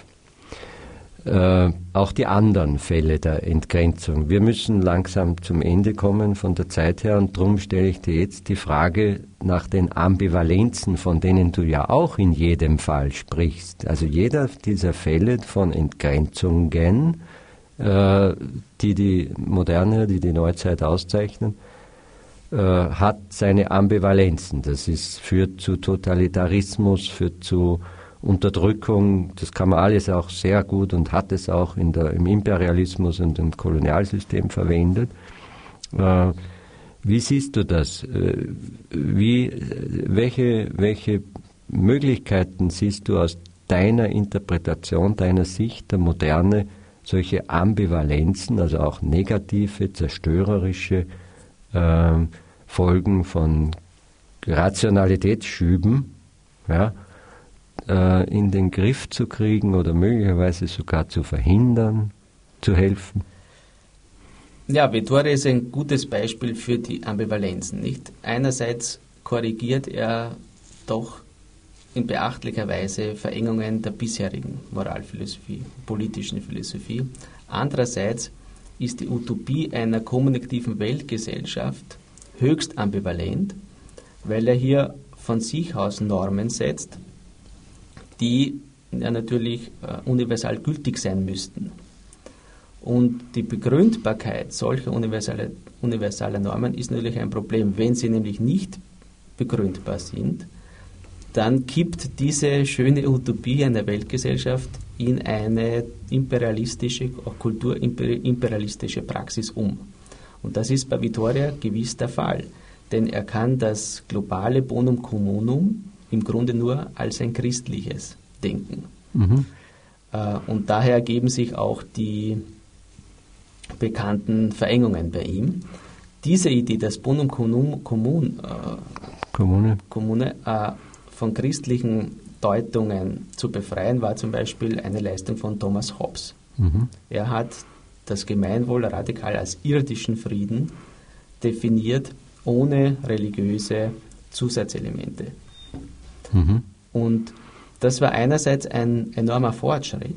Auch die anderen Fälle der Entgrenzung. Wir müssen langsam zum Ende kommen von der Zeit her und darum stelle ich dir jetzt die Frage nach den Ambivalenzen, von denen du ja auch in jedem Fall sprichst. Also jeder dieser Fälle von Entgrenzungen, die Moderne, die Neuzeit auszeichnen, hat seine Ambivalenzen. Das führt zu Totalitarismus, führt zu Unterdrückung, das kann man alles auch sehr gut und hat es auch im Imperialismus und im Kolonialsystem verwendet. Wie siehst du das? Welche Möglichkeiten siehst du aus deiner Interpretation, deiner Sicht der Moderne, solche Ambivalenzen, also auch negative, zerstörerische Folgen von Rationalitätsschüben, ja, in den Griff zu kriegen oder möglicherweise sogar zu verhindern, zu helfen? Ja, Vittorio ist ein gutes Beispiel für die Ambivalenzen, nicht? Einerseits korrigiert er doch in beachtlicher Weise Verengungen der bisherigen Moralphilosophie, politischen Philosophie. Andererseits ist die Utopie einer kommunikativen Weltgesellschaft höchst ambivalent, weil er hier von sich aus Normen setzt, die ja natürlich universal gültig sein müssten. Und die Begründbarkeit solcher universaler Normen ist natürlich ein Problem. Wenn sie nämlich nicht begründbar sind, dann kippt diese schöne Utopie einer Weltgesellschaft in eine imperialistische, auch kulturimperialistische Praxis um. Und das ist bei Vittorio gewiss der Fall, denn er kann das globale Bonum communum im Grunde nur als ein christliches denken. Mhm. Und daher ergeben sich auch die bekannten Verengungen bei ihm. Diese Idee, das Bonum Kommune von christlichen Deutungen zu befreien, war zum Beispiel eine Leistung von Thomas Hobbes. Mhm. Er hat das Gemeinwohl radikal als irdischen Frieden definiert, ohne religiöse Zusatzelemente. Mhm. Und das war einerseits ein enormer Fortschritt,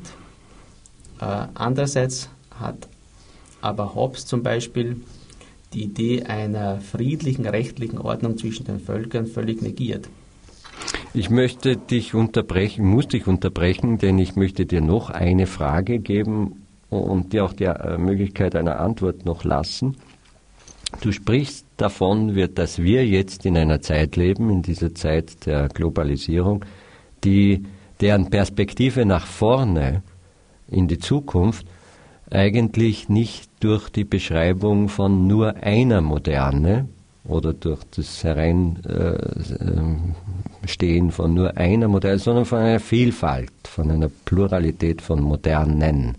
andererseits hat aber Hobbes zum Beispiel die Idee einer friedlichen, rechtlichen Ordnung zwischen den Völkern völlig negiert. Ich möchte dich unterbrechen, denn ich möchte dir noch eine Frage geben und dir auch die Möglichkeit einer Antwort noch lassen. Du sprichst davon, dass wir jetzt in einer Zeit leben, in dieser Zeit der Globalisierung, deren Perspektive nach vorne in die Zukunft eigentlich nicht durch die Beschreibung von nur einer Moderne oder durch das Hereinstehen von nur einer Moderne, sondern von einer Vielfalt, von einer Pluralität von Modernen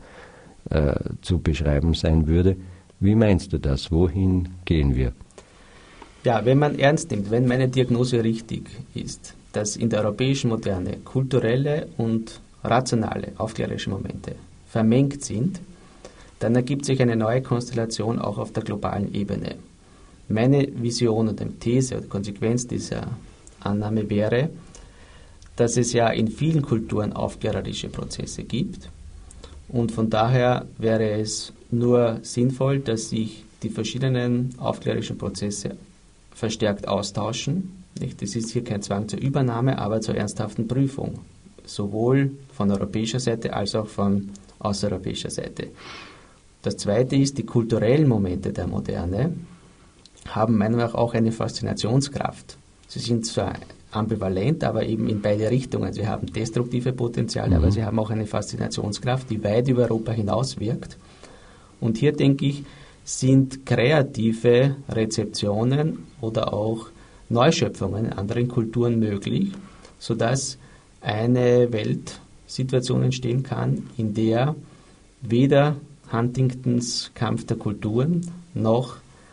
zu beschreiben sein würde. Wie meinst du das? Wohin gehen wir? Ja, wenn man ernst nimmt, wenn meine Diagnose richtig ist, dass in der europäischen Moderne kulturelle und rationale, aufklärerische Momente vermengt sind, dann ergibt sich eine neue Konstellation auch auf der globalen Ebene. Meine Vision und These oder Konsequenz dieser Annahme wäre, dass es ja in vielen Kulturen aufklärerische Prozesse gibt und von daher wäre es nur sinnvoll, dass sich die verschiedenen aufklärerischen Prozesse verstärkt austauschen. Das ist hier kein Zwang zur Übernahme, aber zur ernsthaften Prüfung, sowohl von europäischer Seite als auch von außereuropäischer Seite. Das Zweite ist, die kulturellen Momente der Moderne haben meiner Meinung nach auch eine Faszinationskraft. Sie sind zwar ambivalent, aber eben in beide Richtungen. Sie haben destruktive Potenziale, aber sie haben auch eine Faszinationskraft, die weit über Europa hinaus wirkt. Und hier, denke ich, sind kreative Rezeptionen oder auch Neuschöpfungen in anderen Kulturen möglich, sodass eine Weltsituation entstehen kann, in der weder Huntingtons Kampf der Kulturen noch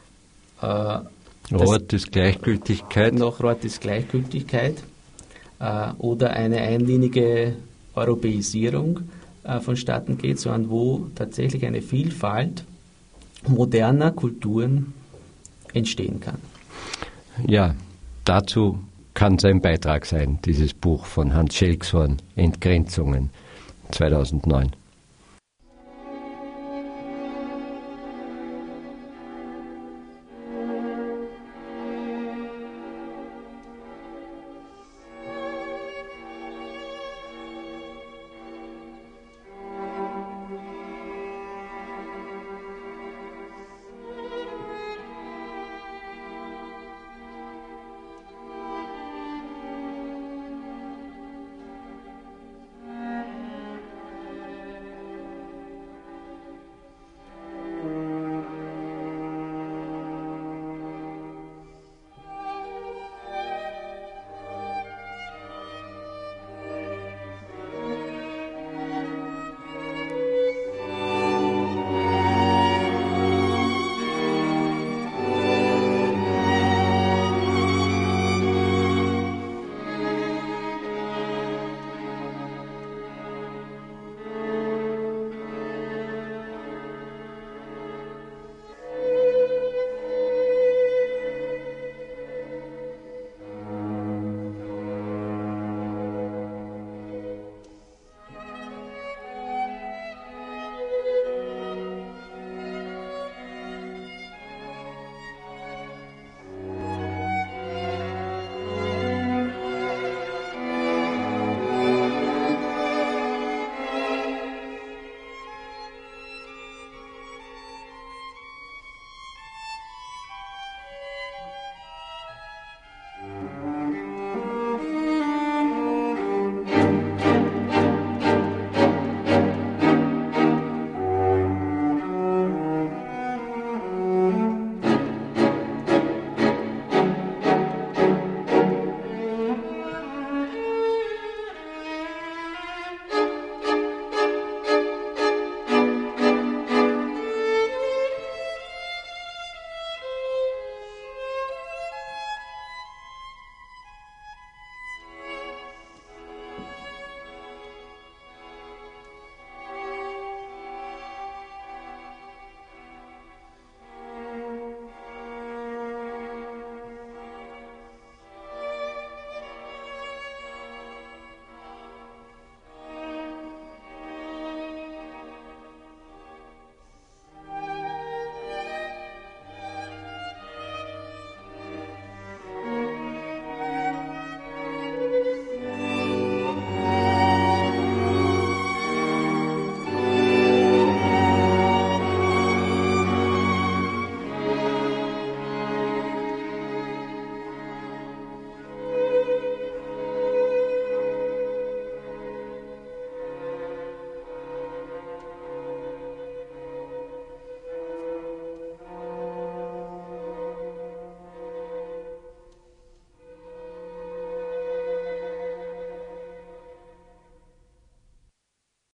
Roths Gleichgültigkeit oder eine einlinige Europäisierung vonstatten geht, sondern wo tatsächlich eine Vielfalt moderner Kulturen entstehen kann. Ja, dazu kann sein Beitrag sein, dieses Buch von Hans Schelkshorn, Entgrenzungen, 2009.